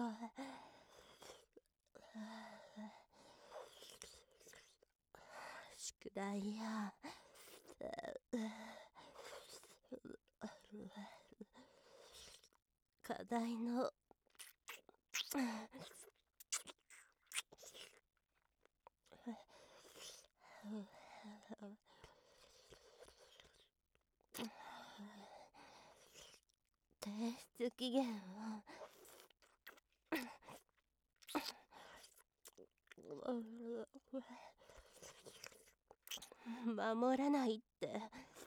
宿題や課題の提出期限を守らないって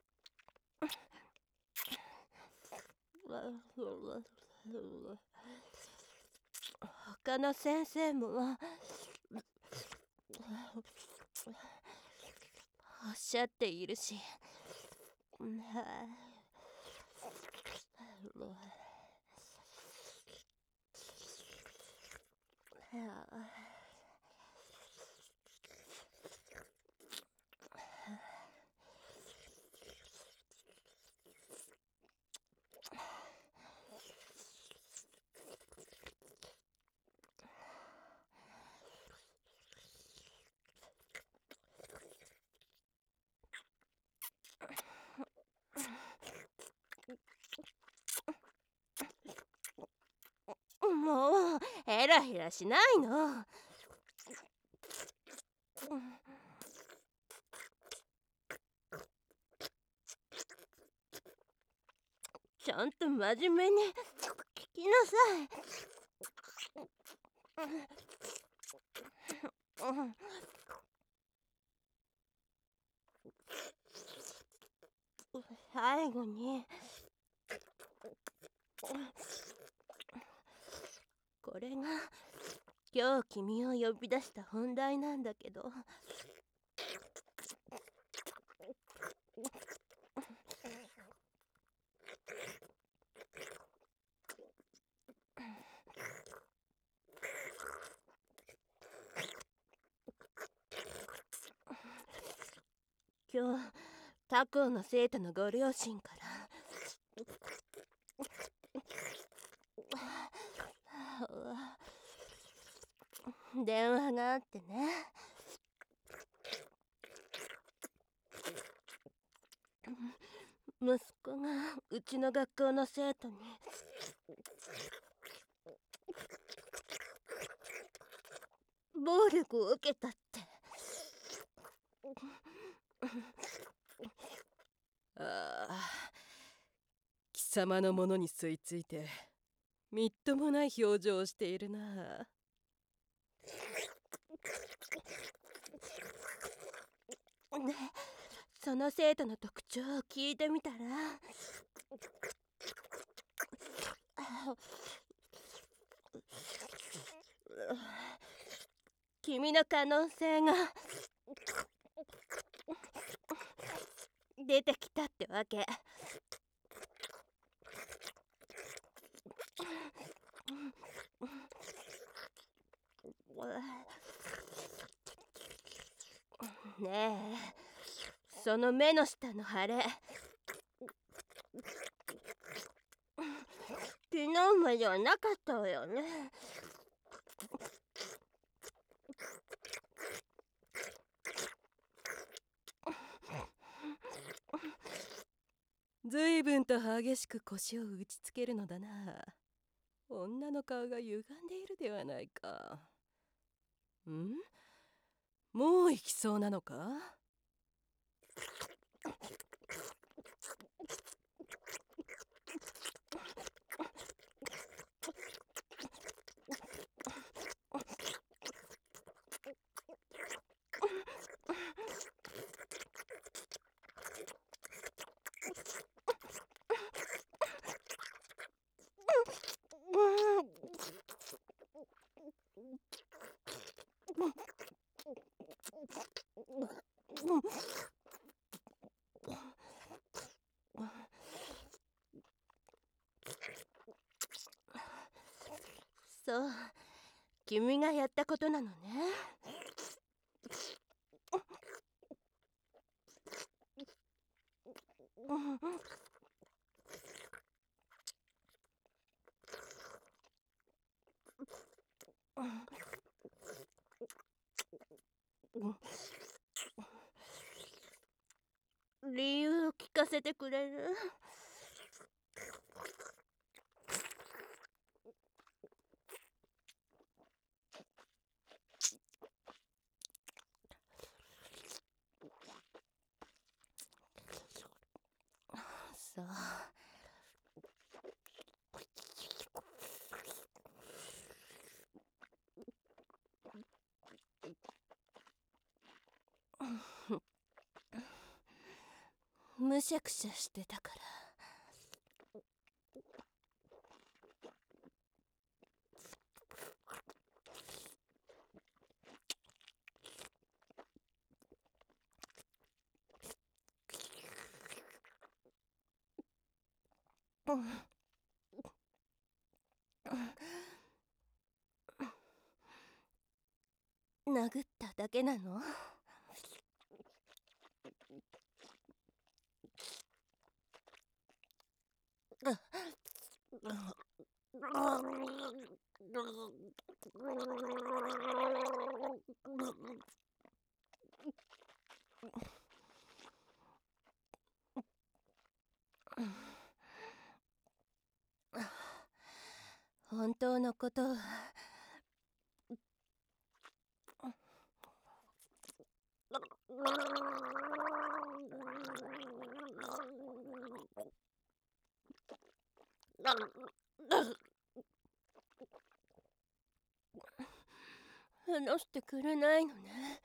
他の先生もおっしゃっているし、もうヘラヘラしないの。ちゃんと真面目に聞きなさい。最後にこれが今日君を呼び出した本題なんだけど、今日他校の生徒のご両親から電話があってね。息子がうちの学校の生徒に暴力を受けたって。 ああ、貴様のものに吸い付いてみっともない表情をしているな。 で、その生徒の特徴を聞いてみたら、君の可能性が出てきたってわけ。ねえ、その目の下の腫れ、昨日まではなかったわよね。 ずいぶんと激しく腰を打ちつけるのだな。女の顔が歪んでいるではないか。もう行きそうなのか？ そう、君がやったことなのね。 理由を聞かせてくれる？そう。むしゃくしゃしてたから。殴っただけなの？本当のことは話してくれないのね。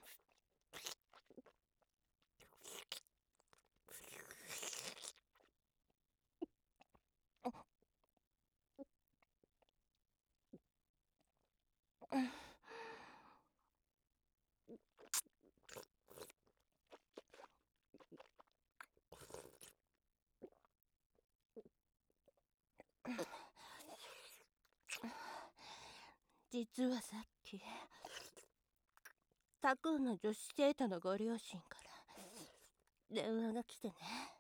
実はさっき他校の女子生徒のご両親から電話が来てね。